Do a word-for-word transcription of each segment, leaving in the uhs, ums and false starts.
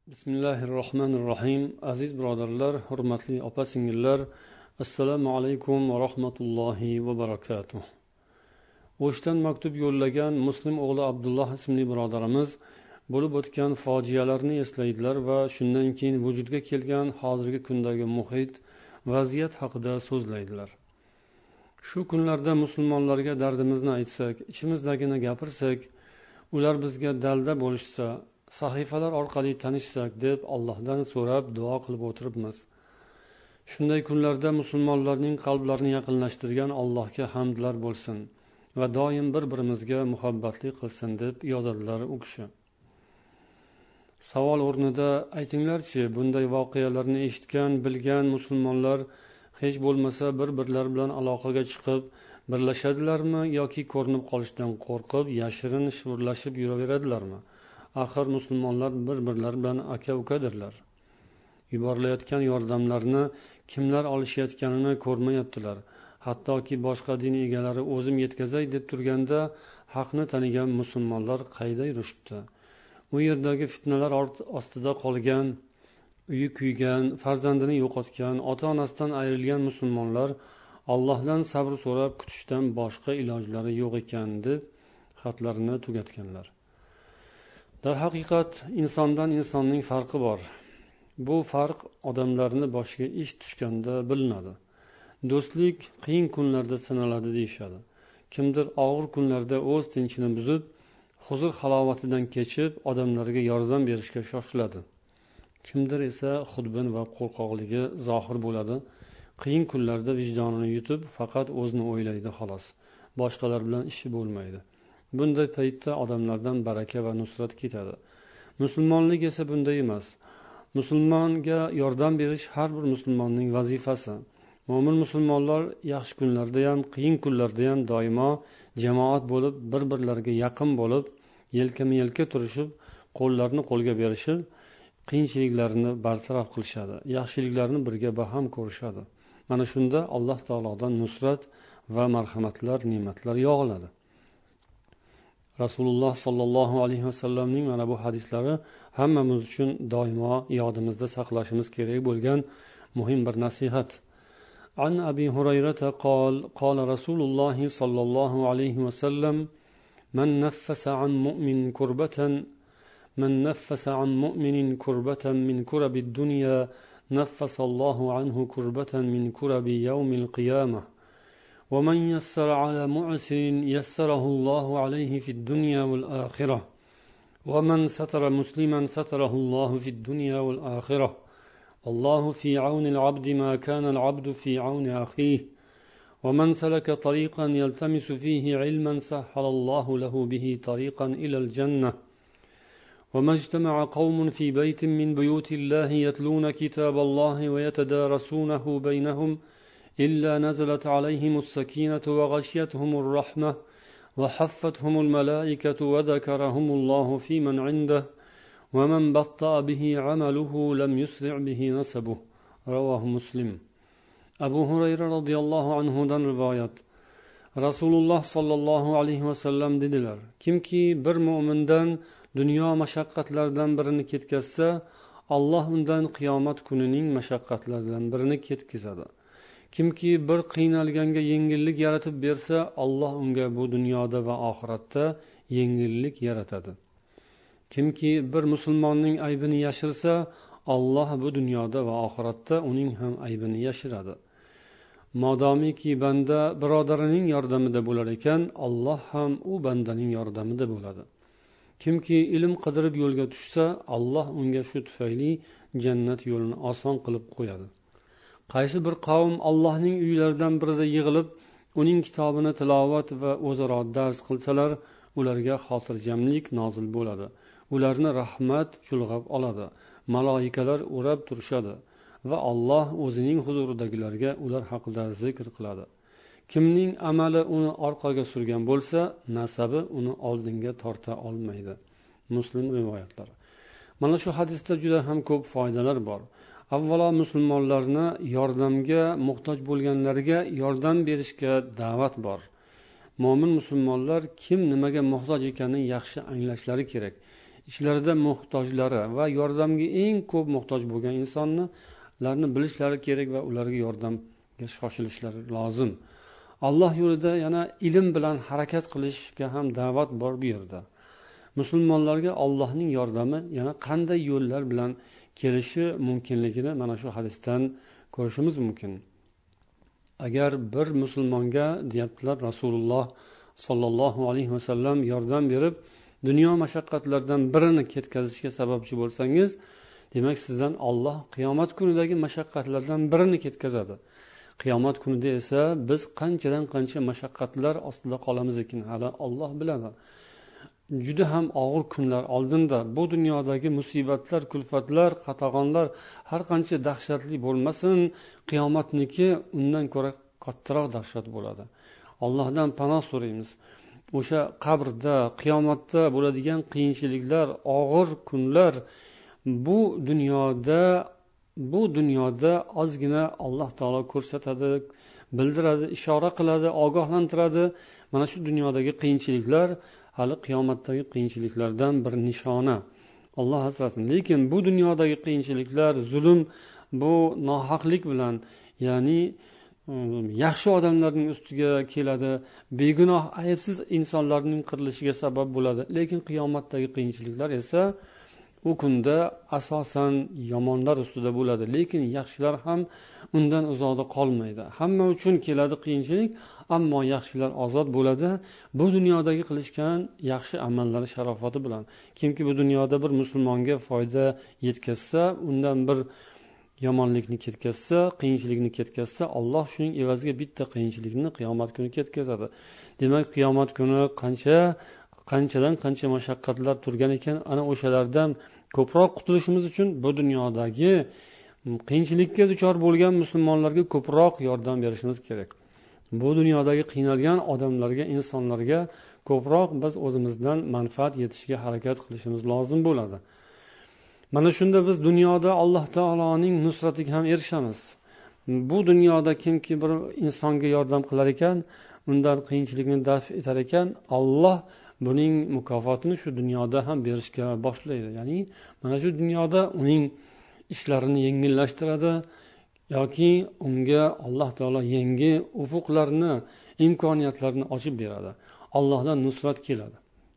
Bismillahirrohmanirrohim. Aziz birodarlar, hurmatli opa-singillar, assalomu alaykum va rahmatullohi va barakatuh. O'shdan maktub yo'llagan Muslim o'g'li Abdulloh ismli birodarimiz bo'lib o'tgan fojialarni eslaydilar va shundan keyin vujudga kelgan hozirgi kundagi muhit, vaziyat haqida so'zlaydilar. Shu kunlarda musulmonlarga dardimizni aytsak, ichimizdagini gapirsak, ular bizga dalda bo'lishsa, sahifalar orqali tanishsak deb Allohdan so'rab duo qilib o'tiribmiz. Shunday kunlarda musulmonlarning qalblarini yaqinlashtirgan Allohga hamdlar bo'lsin va doim bir-birimizga muhabbatli qilsin deb yozadilar u kishi. Savol o'rnida aytinglarchi, bunday voqealarni eshitgan, bilgan musulmonlar hech bo'lmasa bir-birlari bilan aloqaga chiqib birlashadilarmi yoki ko'rinib qolishdan qo'rqib yashirin shivirlashib yuraveradilarmi? Axir musulmonlar bir-birlari bilan aka-ukadirlar. Yuborilayotgan yordamlarni kimlar olishayotganini ko'rmayaptilar. Hattoki boshqa din egalari o'zim yetkazay deb turganda haqni tanigan musulmonlar qayda yurishibdi? U yerdagi fitnalar ostida qolgan, uyi kuygan, farzandini yo'qotgan, ota-onasidan ayrilgan musulmonlar Allohdan sabr so'rab kutishdan boshqa ilojlari yo'q ekan deb xatlarini tugatganlar. Darhaqiqat insondan insonning farqi bor. Bu farq odamlarni boshiga ish tushganda bilinadi. Do'stlik qiyin kunlarda sinaladi deyishadi. Kimdir og'ir kunlarda o'z tinchini buzib, huzur halovatidan kechib, odamlarga yordam berishga shoshiladi. Kimdir esa xudbin va qo'rqoqligi zohir bo'ladi. Qiyin kunlarda vijdonini yutib, faqat o'zini o'ylaydi xolos. Boshqalar bilan ishi bo'lmaydi. Bunday paytda odamlardan baraka va nusrat ketadi. Musulmonlik esa bunday emas. Musulmonga yordam berish har bir musulmonning vazifasi. Mo'min musulmonlar yaxshi kunlarda ham, qiyin kunlarda ham doimo jamoat bo'lib, bir-birlariga yaqin bo'lib, yelkama-yelka turishib, qo'llarni qo'lga berishib, qiyinchiliklarni bartaraf qilishadi. Yaxshiliklarni birga baham ko'rishadi. Mana shunda Alloh taolodan nusrat va marhamatlar, ne'matlar yog'iladi. Rasululloh sollallohu alayhi vasallamning mana bu hadislari hammamiz uchun doimo yodimizda saqlashimiz kerak bo'lgan muhim bir nasihat. An Abi Hurayrata qol qala Rasululloh sollallohu alayhi vasallam man naffasa an mu'min kurbatan man naffasa an mu'minin kurbatan min kurabid dunya naffasallohu anhu kurbatan min kurabi yawmil qiyamah. ومن يسر على معسر يسره الله عليه في الدنيا والآخرة ومن ستر مسلما ستره الله في الدنيا والآخرة والله في عون العبد ما كان العبد في عون أخيه ومن سلك طريقا يلتمس فيه علما سهل الله له به طريقا إلى الجنة وما اجتمع قوم في بيت من بيوت الله يتلون كتاب الله ويتدارسونه بينهم إلا نزلت عليهم السكينة وغشيتهم الرحمة وحفتهم الملائكة وذكرهم الله في من عنده ومن بطأ به عمله لم يسرع به نسبه. رواه مسلم. Abu Hurayra radhiyallohu anhudan rivoyat. Rasululloh sollallohu alayhi vasallam dedilar: Kimki bir mu'mindan dunyo mashaqqatlaridan birini ketkazsa, Alloh undan qiyomat kunining mashaqqatlaridan birini ketkazadi. Kimki bir qiynalganga yengillik yaratib bersa, Alloh unga bu dunyoda va oxiratda yengillik yaratadi. Kimki bir musulmonning aybini yashirsa, Alloh bu dunyoda va oxiratda uning ham aybini yashiradi. Modomiki banda birodarining yordamida bo'lar ekan, Alloh ham u bandaning yordamida bo'ladi. Kimki ilm qidirib yo'lga tushsa, Alloh unga shu tufayli jannat yo'lini oson qilib qo'yadi. Qaysi bir qavm Allohning uylaridan birida yig'ilib, uning kitobini tilovat va o'zaro dars qilsalar, ularga xotirjamlik nozil bo'ladi. Ularni rahmat chulg'ab oladi. Maloikalar o'rab turishadi va Alloh o'zining huzuridagilarga ular haqida zikr qiladi. Kimning amali uni orqaga surgan bo'lsa, nasabi uni oldinga torta olmaydi. Muslim rivoyatlari. Mana shu hadisda juda ham ko'p foydalar bor. Avvalo musulmonlarni yordamga muhtoj bo'lganlarga yordam berishga da'vat bor. Mo'min musulmonlar kim nimaga muhtoj ekanini yaxshi anglashlari kerak. ishlarida muhtojlari va yordamga eng ko'p muhtoj bo'lgan insonlarni bilishlari kerak va ularga yordamga shoshilishlari lozim. Alloh yo'lida yana ilm bilan harakat qilishga ham da'vat bor bu yerda. Musulmonlarga Allohning yordami yana qanday yo'llar bilan kelishi mumkinligini mana shu hadisdan ko'rishimiz mumkin. Agar bir musulmonga deyaptilar Rasululloh sollallohu alayhi vasallam yordam berib, dunyo mashaqqatlaridan birini ketkazishga sababchi bo'lsangiz, demak sizdan Alloh qiyomat kunidagi mashaqqatlardan birini ketkazadi. Qiyomat kunida esa biz qanchadan qancha mashaqqatlar ostida qolamiz ekan, hali Alloh biladi. Juda ham og'ir kunlar oldinda. Bu dunyodagi musibatlar, kulfatlar, qatag'onlar har qancha dahshatli bo'lmasin, qiyomatniki undan ko'ra kattaroq dahshat bo'ladi. Allohdan panoh so'raymiz. O'sha qabrda, qiyomatda bo'ladigan qiyinchiliklar, og'ir kunlar bu dunyoda bu dunyoda ozgina Alloh taolo ko'rsatadi, bildiradi, ishora qiladi, ogohlantiradi. Mana shu dunyodagi qiyinchiliklar hali qiyomatdagi qiyinchiliklardan bir nishona. Alloh asrasin. Lekin bu dunyodagi qiyinchiliklar, zulm, bu nohaqlik bilan, ya'ni yaxshi odamlarning ustiga keladi, begunoh, aybsiz insonlarning qirilishiga sabab bo'ladi. Lekin qiyomatdagi qiyinchiliklar esa u kunda asosan yomonlar ustida bo'ladi, lekin yaxshilar ham undan uzoqda qolmaydi. Hamma uchun keladi qiyinchilik, ammo yaxshilar ozod bo'ladi. Bu dunyodagi qilishgan yaxshi amallari sharofati bilan. Kimki bu dunyoda bir musulmonga foyda yetkazsa, undan bir yomonlikni ketkazsa, qiyinchilikni ketkazsa, Alloh shuning evaziga bitta qiyinchilikni qiyomat kuni ketkazadi. Demak, qiyomat kuni qancha qanchadan qancha mashaqqatlar turgan ekan, ana o'shalardan ko'proq qutulishimiz uchun bu dunyodagi qiyinchilikka duchor bo'lgan musulmonlarga ko'proq yordam berishimiz kerak. Bu dunyodagi qiynalgan odamlarga, insonlarga ko'proq biz o'zimizdan manfaat yetishga harakat qilishimiz lozim bo'ladi. Mana shunda biz dunyoda Alloh taoloning nusratiga ham erishamiz. Bu dunyoda kimki bir insonga yordam qilar ekan, undan qiyinchilikni daf etar ekan, Alloh buning mukofotini shu dunyoda ham berishga boshlaydi. Ya'ni mana shu dunyoda uning ishlarini yengillashtiradi yoki unga Alloh taolo yangi ufuqlarni, imkoniyatlarni ochib beradi. Allohdan nusrat keladi.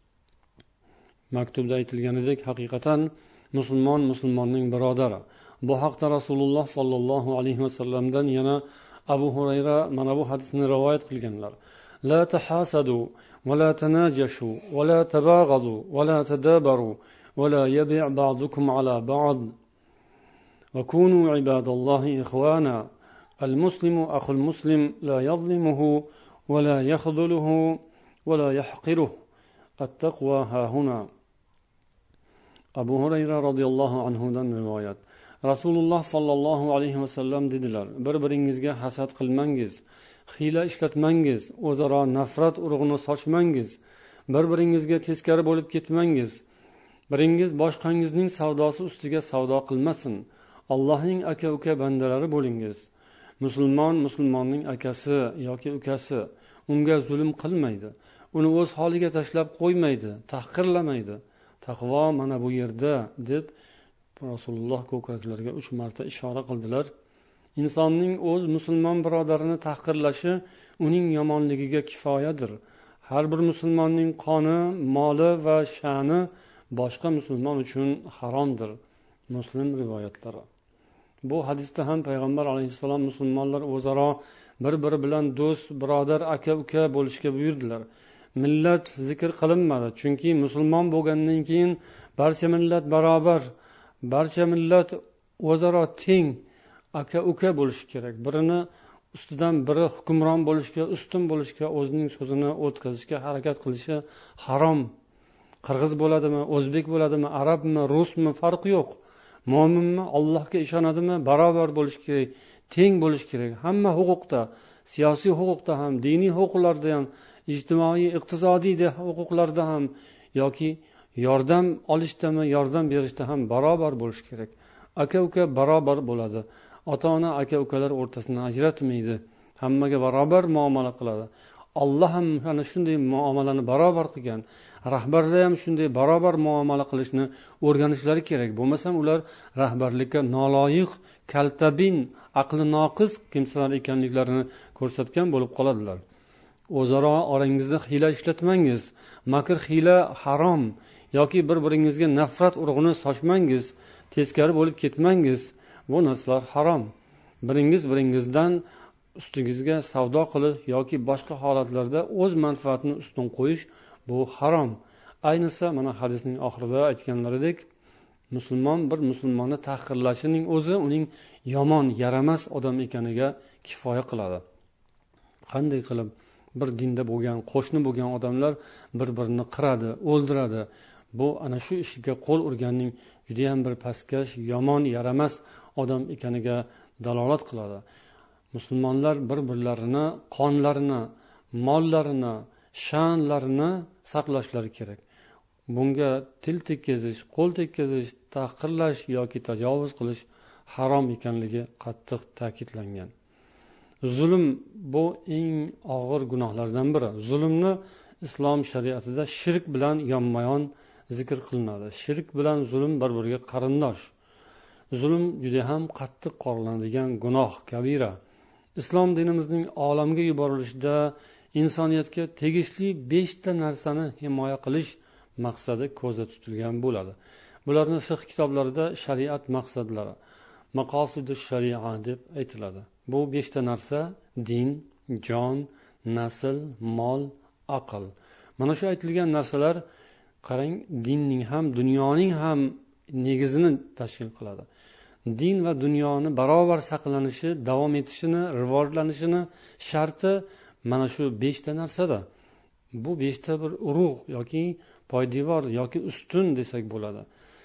Maktubda aytilganidek, haqiqatan musulmon musulmonning birodari. Bu haqda Rasululloh sollallohu alayhi vasallamdan yana Abu Hurayra mana bu hadisni rivoyat qilganlar. La tahasadu va la tanajashu va la tabaghadu va la tadabaru va la yabi' ba'dukum ala ba'd va kunu ibadallahi ikhwana. Al-muslimu akhul muslim la yadhlimuhu va la yakhdhuluhu va la yahqiruhu. At-taqwa hahuna. Abu Hurayra radhiyallohu anhu dan rivoyat. Rasululloh sollallohu alayhi vasallam dedilar: bir-biringizga hasad qilmangiz, hiyla ishlatmangiz, o'zaro nafrat urug'ini sochmangiz, bir-biringizga teskari bo'lib ketmangiz. Biringiz boshqangizning savdosi ustiga savdo qilmasin. Allohning aka-uka bandalari bo'lingiz. Musulmon musulmonning akasi yoki ukasi, unga zulm qilmaydi, uni o'z holiga tashlab qo'ymaydi, tahqirlamaydi. Taqvo mana bu yerda deb Rasululloh ko'kraklariga uch marta ishora qildilar. Insonning o'z musulmon birodarini tahqirlashi uning yomonligiga kifoyadir. Har bir musulmonning qoni, moli va sha'ni boshqa musulmon uchun haromdir. Muslim rivoyatlari. Bu hadisda ham payg'ambar alayhissalom musulmonlar o'zaro bir-biri bilan do'st, birodar, aka-uka bo'lishga buyurdilar. Millat zikr qilinmadi, chunki musulmon bo'lgandan keyin barcha millat barobar, barcha millat o'zaro teng, aka-uka bo'lishi kerak. Birini ustidan biri hukmron bo'lishga, ustun bo'lishga, o'zining so'zini o'tkazishga harakat qilishi harom. Qirg'iz bo'ladimi, o'zbek bo'ladimi, arabmi, rusmi farqi yo'q. Mo'minmi, Allohga ishonadimi, barobar bo'lish kerak, teng bo'lish kerak. Hamma huquqda, siyosiy huquqda ham, diniy huquqlarda ham, ijtimoiy, iqtisodiy huquqlarda ham yoki yordam olishdami, yordam berishda ham barobar bo'lish kerak. Aka-uka barobar bo'ladi. Ota-ona aka-ukalar o'rtasini ajratmaydi. Hammaga barobar muomala qiladi. Alloh ham ana shunday muomalani barobar qilgan. Rahbarlar ham shunday barobar muomala qilishni o'rganishlari kerak. Bo'lmasam ular rahbarlikka noloyiq, kaltabin, aqli noqis kimsalar ekanliklarini ko'rsatgan bo'lib qoladilar. O'zaro orangizda hiyla ishlatmangiz, makr hiyla harom yoki bir-biringizga nafrat urug'ini sochmangiz, teskari bo'lib ketmangiz. Bu narsalar harom. Biringiz biringizdan ustingizga savdo qilish yoki boshqa holatlarda o'z manfaatini ustun qo'yish bu harom. Ayniqsa mana hadisning oxirida aytganlaridek, musulmon bir musulmonni tahqirlashining o'zi uning yomon, yaramas odam ekaniga kifoya qiladi. Qanday qilib bir dinda bo'lgan, qo'shni bo'lgan odamlar bir-birini qiradi, o'ldiradi. Bu ana shu ishga qo'l urganning juda ham bir pastkash, yomon, yaramas odam ekaniga dalolat qiladi. Musulmonlar bir-birlarini qonlarini, mollarini, sha'nlarini saqlashlari kerak. Bunga til tekkazish, qo'l tekkazish, tahqirlash yoki tajovuz qilish harom ekanligi qattiq ta'kidlangan. Zulm bu eng og'ir gunohlardan biri. Zulmni islom shariatida shirk bilan yonma-yon zikr qilinadi. Shirk bilan zulm bir-biriga qarindosh. Zulm juda ham qattiq qoralanadigan gunoh, kabira. Islom dinimizning olamga yuborilishida insoniyatga tegishli beshta narsani himoya qilish maqsadi ko'zda tutilgan bo'ladi. Bularni fiqh kitoblarida shariat maqsadlari, maqosidu shari'a deb aytiladi. Bu beshta narsa din, jon, nasl, mol, aql. Mana shu aytilgan narsalar qarang, dinning ham, dunyoning ham negizini tashkil qiladi. Din va dunyoni barobar saqlanishi, davom etishini, rivojlanishini sharti mana shu beshta narsada. Bu beshta bir urug' yoki poydevor yoki ustun desak bo'ladi.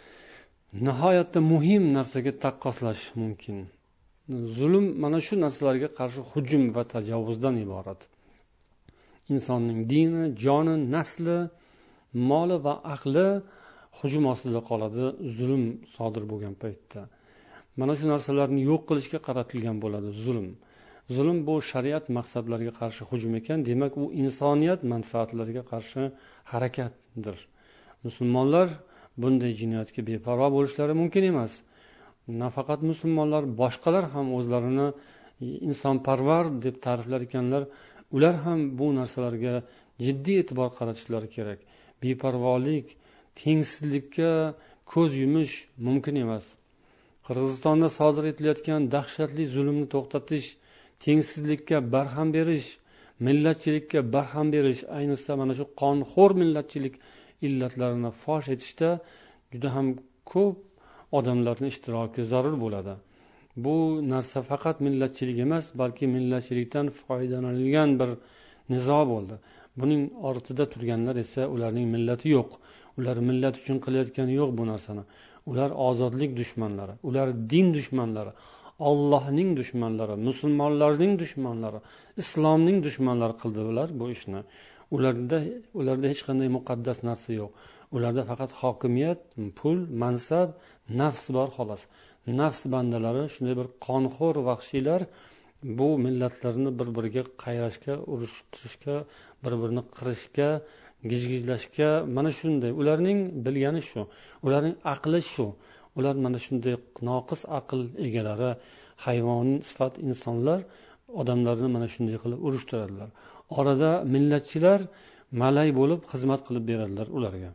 Nihoyatda muhim narsaga taqqoslash mumkin. Zulm mana shu narsalarga qarshi hujum va tajovuzdan iborat. Insonning dini, joni, nasli, moli va aqli hujum ostida qoladi zulm sodir bo'lgan paytda. Mana shu narsalarni yo'q qilishga qaratilgan bo'ladi zulm. Zulm bu shariat maqsadlariga qarshi hujum ekan, demak u insoniyat manfaatlariga qarshi harakatdir. Musulmonlar bunday jinoyatga beparvo bo'lishlari mumkin emas. Nafaqat musulmonlar, boshqalar ham o'zlarini insonparvar deb ta'riflar ekanlar. Ular ham bu narsalarga jiddiy e'tibor qaratishlari kerak. Beparvolik, tengsizlikka ko'z yumish mumkin emas. Qirg'izistonda sodir etilayotgan dahshatli zulmni to'xtatish, tengsizlikka barham berish, millatchilikka barham berish, ayniqsa mana shu qonxo'r millatchilik illatlarini fosh etishda juda ham ko'p odamlarning ishtiroki zarur bo'ladi. Bu narsa faqat millatchilik emas, balki millatchilikdan foydalanilgan bir nizo bo'ldi. Buning ortida turganlar esa ularning millati yo'q. Ular millat uchun qilayotgani yo'q bu narsani. Ular ozodlik dushmanlari, ular din dushmanlari, Allohning dushmanlari, musulmonlarning dushmanlari, islomning dushmanlari qildi ular bu ishni. Ularda ularda hech qanday muqaddas narsa yo'q. Ularda faqat hokimiyat, pul, mansab, nafs bor xolos. Nafs bandalari shunday bir qonxo'r vahshiylar bu millatlarni bir-biriga qayrashga, urushtirishga, bir-birini qirishga, gijgijlashga, mana shunday. Ularning bilgani shu, ularning aqli shu. Ular mana shunday noqis aql egalari, hayvoniy sifat insonlar odamlarni mana shunday qilib urushtiradilar. Orada millatchilar malay bo'lib xizmat qilib beradilar ularga.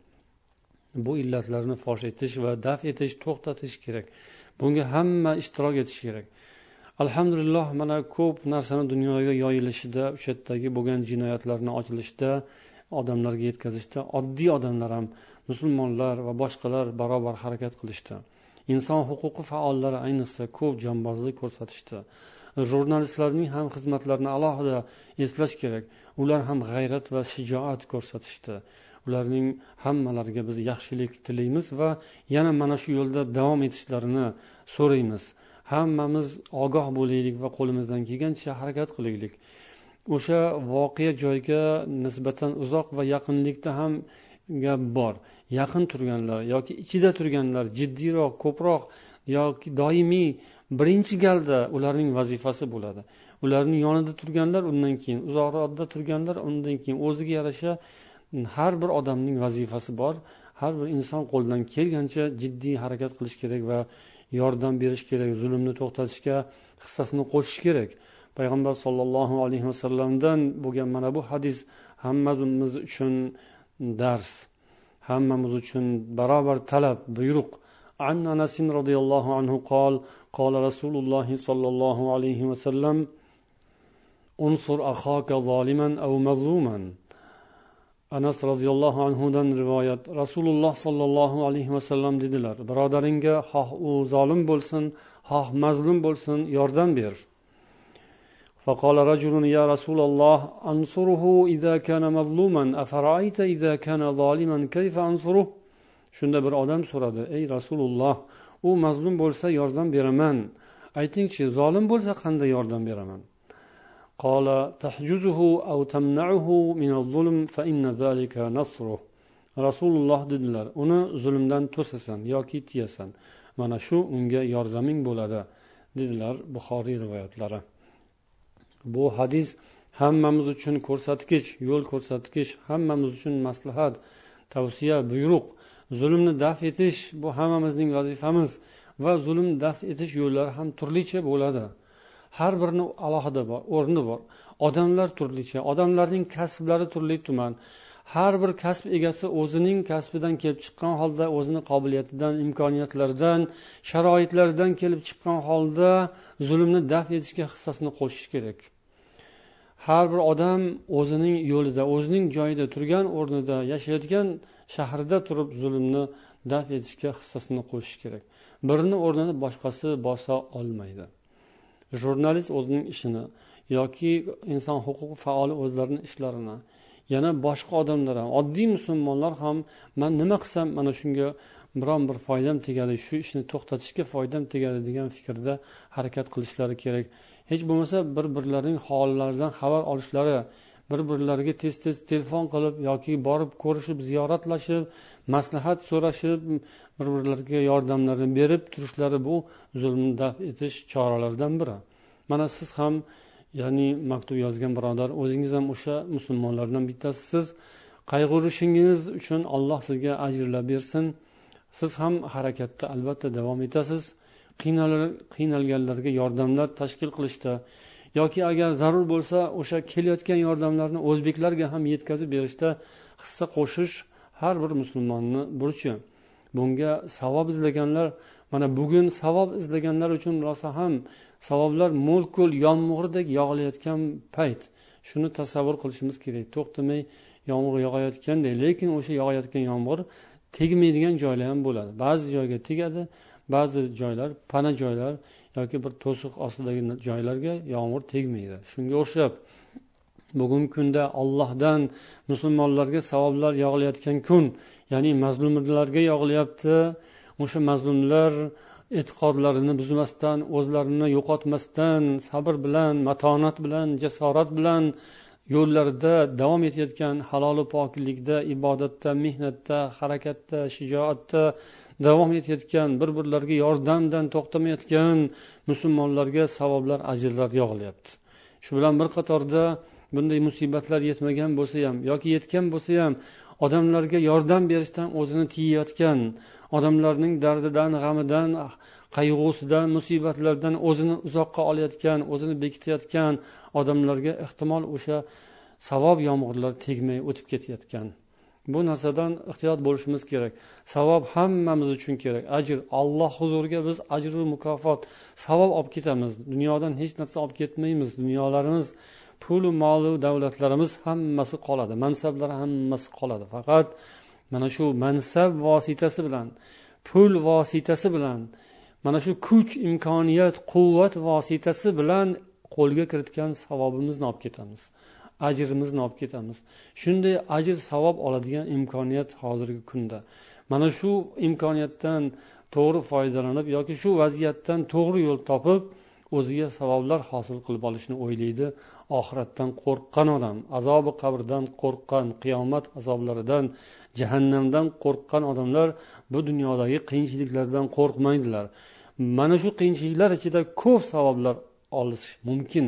Bu illatlarni fosh etish va daf etish, to'xtatish kerak. Bunga hamma ishtirok etish kerak. Alhamdulillah, mana ko'p narsani dunyoga yoyilishida, o'sha yerdagi bo'lgan jinoyatlarni ochilishda, odamlarga yetkazishda oddiy odamlar ham, musulmonlar va boshqalar barobar harakat qilishdi. Inson huquqi faollari ayniqsa ko'p jonbozlik ko'rsatishdi. Jurnalistlarning ham xizmatlarini alohida eslash kerak. Ular ham g'ayrat va shijoat ko'rsatishdi. Ularning hammalariga biz yaxshilik tilaymiz va yana mana shu yo'lda davom etishlarini so'raymiz. Hammamiz ogoh bo'laylik va qo'limizdan kelgancha harakat qilaylik. O'sha voqea joyiga nisbatan uzoq va yaqinlikda ham gap bor. Yaqin turganlar yoki ichida turganlar jiddiyroq, ko'proq yoki doimiy birinchi galda ularning vazifasi bo'ladi. ularning yonida turganlar undan keyin, uzoqroqda turganlar undan keyin. O'ziga yarasha har bir odamning vazifasi bor. Har bir inson qo'ldan kelgancha jiddiy harakat qilish kerak va yordam berish kerak, zulmni to'xtatishga hissasini qo'shish kerak. Payg'ambar sollallohu alayhi vasallamdan bo'lgan mana bu hadis hammamiz uchun dars, hammamiz uchun barobar talab, buyruq. An Anas radhiyallohu anhu qol qala Rasululloh sollallohu alayhi vasallam unsur akhaka zoliman aw mazluman. Anas radhiyallohu anhudan rivoyat. Rasululloh sollallohu alayhi vasallam dedilar: birodaringga xoh u zolim bo'lsin, xoh mazlum bo'lsin, yordam ber. فقال رجل يا رسول الله أنصره إذا كان مظلوما أفرأيت إذا كان ظالما كيف أنصره. Shunda bir odam so'radi: ey Rasululloh, u mazlum bo'lsa yordam beraman, aytingchi, zolim bo'lsa qanday yordam beraman? قال تحجزه أو تمنعه من الظلم فإن ذلك نصره. Rasululloh dedilar: uni zulmdan to'sasan yoki tiyasan, mana shu unga yordaming bo'ladi, dedilar. Buxoriy rivoyatlari. Bu hadis hammamiz uchun ko'rsatkich, yo'l ko'rsatkich, hammamiz uchun maslahat, tavsiya, buyruq. Zulmni daf etish bu hammamizning vazifamiz va zulm daf etish yo'llari ham turlicha bo'ladi. Har birining alohida bor, o'rni bor. Odamlar turlicha, odamlarning kasblari turli tuman. Har bir kasb egasi o'zining kasbidan kelib chiqqan holda, o'zining qobiliyatidan, imkoniyatlaridan, sharoitlaridan kelib chiqqan holda zulmni daf etishga hissasini qo'shish kerak. Har bir odam o'zining yo'lida, o'zining joyida, turgan o'rnida, yashayotgan shahrida turib zulmni daf etishga hissasini qo'shish kerak. Birini o'rnini boshqasi bosa olmaydi. Jurnalist o'zining ishini yoki inson huquq faoli o'zlarining ishlarini, yana boshqa odamlar ham, oddiy musulmonlar ham men nima qilsam mana shunga biron bir foydam tegadi, shu ishni to'xtatishga foydam tegadi degan fikrda harakat qilishlari kerak. Hech bo'lmasa bir-birlarining hollaridan xabar olishlari, bir-birlariga tez-tez telefon qilib yoki borib ko'rishib, ziyoratlashib, maslahat so'rashib, bir-birlariga yordamlarini berib turishlari bu zulmni daf etish choralaridan biri. Mana siz ham, ya'ni maktub yozgan birodar, o'zingiz ham o'sha musulmonlardan bittasisiz. Qayg'urishingiz uchun Alloh sizga ajrlar bersin. Siz ham harakatda albatta davom etasiz. Qiynalganlarga yordamlar tashkil qilishda yoki agar zarur bo'lsa o'sha kelayotgan yordamlarni o'zbeklarga ham yetkazib berishda hissa qo'shish har bir musulmonning burchi. Bunga savob izlaganlar, mana bugun savob izlaganlar uchun rosa ham savoblar mo'l-ko'l yomg'irdek yog'ilayotgan payt. Shuni tasavvur qilishimiz kerak. To'xtamay yomg'ir yog'ayotgandek, lekin o'sha yog'ayotgan yomg'ir tegmaydigan joylar ham bo'ladi. Ba'zi joyga tegadi, ba'zi joylar, pana joylar yoki bir to'siq ostidagi joylarga yomg'ir tegmaydi. Shunga o'xshab bugungi kunda Allohdan musulmonlarga savoblar yog'ilayotgan kun, ya'ni mazlumlarga yog'ilyapti. O'sha mazlumlar e'tiqodlarini buzmasdan, o'zlarini yo'qotmasdan, sabr bilan, matonat bilan, jasorat bilan yo'llarida davom etayotgan, halol va poklikda, ibodatda, mehnatda, harakatda, shijoatda davom etayotgan, bir-birlariga yordamdan to'xtamayotgan musulmonlarga savoblar, ajrlar yog'ilyapti. Shu bilan bir qatorda bunday musibatlar yetmagan bo'lsa ham yoki yetgan bo'lsa ham odamlarga yordam berishdan o'zini tiyayotgan, odamlarning dardidan, g'amidan, qayg'usidan, musibatlardan o'zini uzoqqa olayotgan, o'zini bekitayotgan odamlarga ehtimol o'sha savob yomg'irlar tegmay o'tib ketayotgan. Bu narsadan ehtiyot bo'lishimiz kerak. Savob hammamiz uchun kerak. Ajr, Alloh huzuriga biz ajr va mukofot, savob olib ketamiz. Dunyodan hech narsa olib ketmaymiz. Dunyolarimiz, pul, mol, davlatlarimiz hammasi qoladi. Mansablar hammasi qoladi. Faqat mana shu mansab vositasi bilan, pul vositasi bilan, mana shu kuch, imkoniyat, quvvat vositasi bilan qo'lga kiritgan savobimizni olib ketamiz. Ajrimizni olib ketamiz. Shunday ajr, savob oladigan imkoniyat hozirgi kunda. Mana shu imkoniyatdan to'g'ri foydalanib yoki shu vaziyatdan to'g'ri yo'l topib, o'ziga savoblar hosil qilib olishni o'ylaydi. Oxiratdan qo'rqqan odam, azobi qabrdan qo'rqqan, qiyomat azoblaridan, jahannamdan qo'rqqan odamlar bu dunyodagi qiyinchiliklardan qo'rqmaydilar. Mana shu qiyinchiliklar ichida ko'p savoblar olish mumkin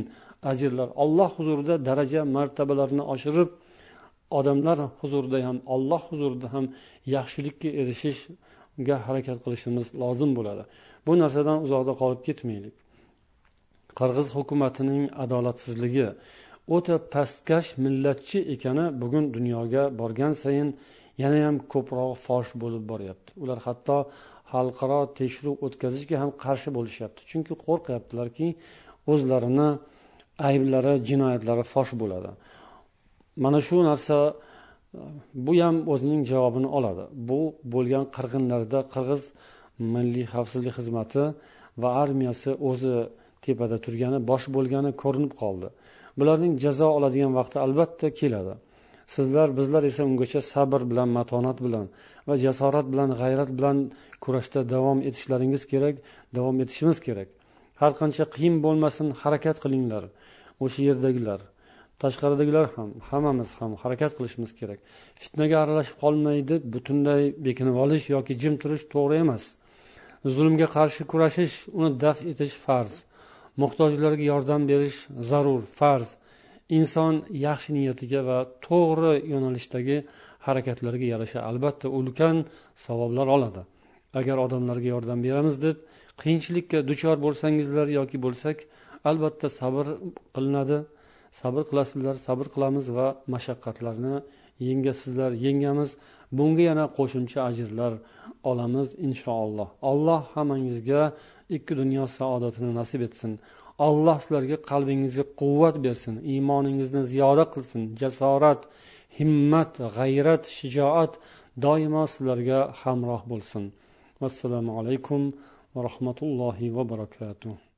ajrlar, Alloh huzurida daraja martabalarni oshirib, odamlar huzurida ham, Alloh huzurida ham yaxshilikka erishishga harakat qilishimiz lozim bo'ladi. Bu narsadan uzoqda qolib ketmaylik. Qirg'iz hukumatining adolatsizligi, o'ta pastkash millatchi ekani bugun dunyoga borgan sayin yana ham ko'proq fosh bo'lib boryapti. Ular hatto xalqaro tekshiruv o'tkazishga ham qarshi bo'lishyapti. Chunki qo'rqyaptilarki, o'zlarini ayblari, jinoyatlari fosh bo'ladi. Mana shu narsa bu ham o'zining javobini oladi. Bu bo'lgan qirg'inlarda Qirg'iz Milliy xavfsizlik xizmati va armiyasi o'zi tepada turgani, bosh bo'lgani ko'rinib qoldi. Bularning jazo oladigan vaqti albatta keladi. Sizlar, bizlar esa ungacha sabr bilan, matonat bilan va jasorat bilan, g'ayrat bilan kurashda davom etishlaringiz kerak, davom etishimiz kerak. Har qancha qiyin bo'lmasin, harakat qilinglar. O'sha yerdagilar, tashqaridagilar ham, hammamiz ham harakat qilishimiz kerak. Fitnaga aralashib qolmaydi, butunlay bekinib olish yoki jim turish to'g'ri emas. Zulmga qarshi kurashish, uni daf etish farz. Muhtojlarga yordam berish zarur, farz. Inson yaxshi niyatiga va to'g'ri yo'nalishdagi harakatlarga yarasha albatta ulkan savoblar oladi. Agar odamlarga yordam beramiz deb qiyinchilikka duchor bo'lsangizlar yoki bo'lsak, albatta sabr qilinadi. Sabr qilasizlar, sabr qilamiz va mashaqqatlarni yengasizlar, yengamiz. Bunga yana qo'shimcha ajrlar olamiz inshaalloh. Alloh hammangizga ikki dunyo saodatini nasib etsin. Alloh sizlarga qalbingizga quvvat bersin, iymoningizni ziyoda qilsin, jasorat, himmat, g'ayrat, shijoat doimo sizlarga hamroh bo'lsin. Assalomu alaykum va rahmatullohi va barakatuh.